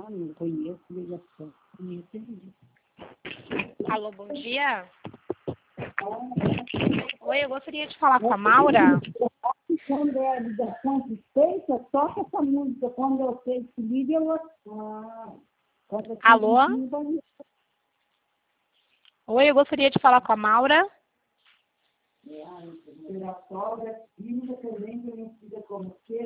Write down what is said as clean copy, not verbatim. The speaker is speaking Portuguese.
não conheço, ligação. Alô, bom dia. Oi, eu gostaria de falar com a Maura. Quando é a ligação suspeita, toca essa música. Quando eu sei que liga, ela... Alô? Oi, eu gostaria de falar com a Maura. A sogra, filha, também conhecida como